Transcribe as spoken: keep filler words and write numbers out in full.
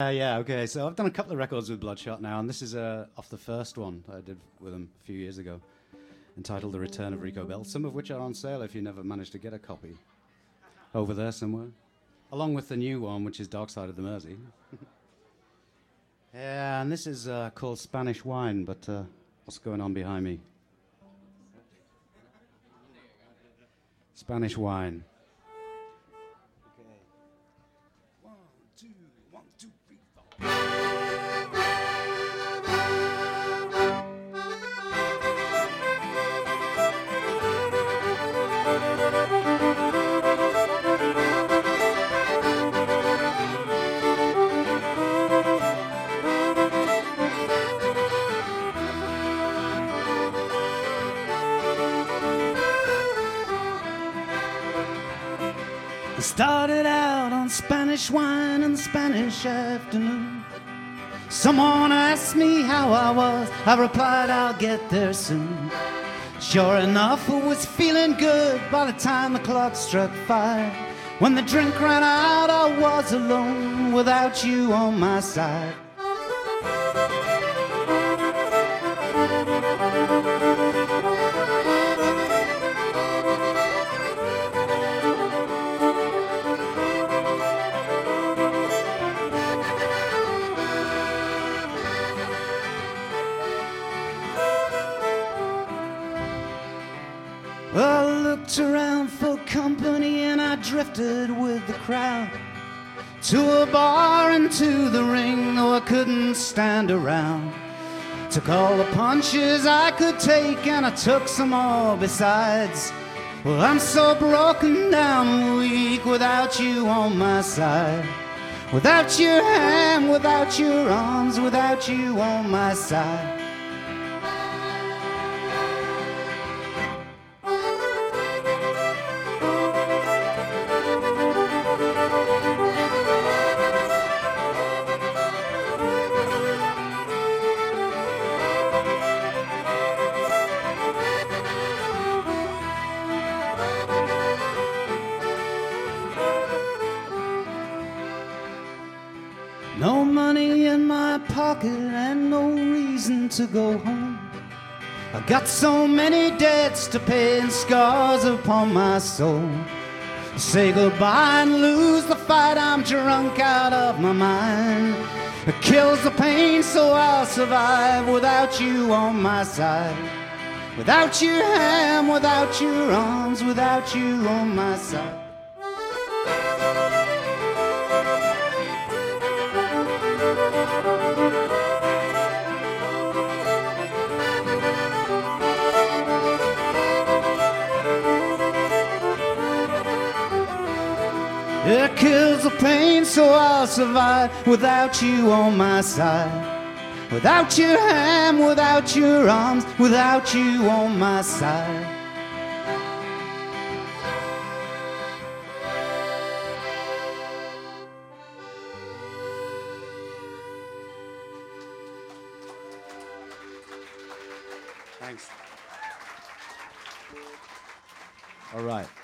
Uh, yeah, okay, so I've done a couple of records with Bloodshot now, and this is uh, off the first one I did with them a few years ago, entitled The Return of Rico Bell, some of which are on sale if you never managed to get a copy. Over there somewhere. Along with the new one, which is Dark Side of the Mersey. Yeah, and this is uh, called Spanish Wine, but uh, what's going on behind me? Spanish Wine. I started out on Spanish wine and Spanish afternoon. Someone asked me how I was, I replied I'll get there soon. Sure enough, I was feeling good by the time the clock struck five. When the drink ran out, I was alone without you on my side. I looked around for company and I drifted with the crowd to a bar and to the ring, though I couldn't stand around. Took all the punches I could take and I took some more besides. Well, I'm so broken down and weak without you on my side. Without your hand, without your arms, without you on my side. No money in my pocket and no reason to go home. I got so many debts to pay and scars upon my soul. Say goodbye and lose the fight, I'm drunk out of my mind. It kills the pain so I'll survive without you on my side. Without your hand, without your arms, without you on my side. It kills the pain so I'll survive without you on my side. Without your hand, without your arms, without you on my side. Thanks. All right.